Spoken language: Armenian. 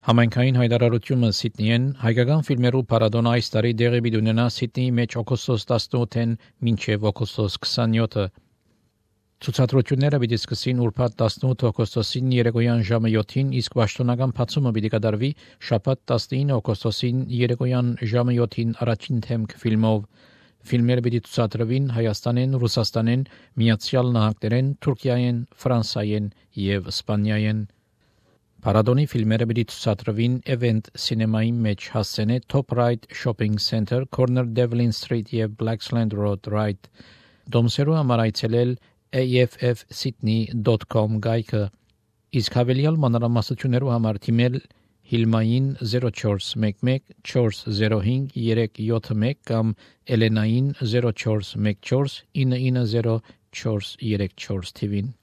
Համայնքային հայտարարությունը Սիդնեին հայկական ֆիլմերու փառատոնը այս տարի դեղի ունենա Սիդնեի մեջ օգոստոս 18-ին մինչև օգոստոս 27-ը։ Ցուցադրությունները պիտի սկսին ուրբաթ 18 օգոստոսին երեկոյան ժամը 7-ին, իսկ պաշտոնական բացումը պիտի կատարվի շաբաթ 19 օգոստոսին երեկոյան ժամը 7-ին առաջին թեմք ֆիլմով։ Ֆիլմերը պիտի ցուցադրվին Հայաստանեն, Ռուսաստանեն, Միացյալ Նահանգներեն, Թուրքիայեն, Ֆրանսիայեն եւ Իսպանիայեն։ Փառատոնի ֆիլմերը պիտի ցուցադրվին Event Cinema-ի մեջ հասցենե Top Right Shopping Center, Corner Devlin Street եւ Blaxland Road Right։ Դոմսերու համար այցելել affsydney.com գայքը, իսկ հավելյալ մանրամասնություններու համար թիմել Hilma-ին 0411 405 371 կամ Elena-ին 0414 990 434 TV-ին։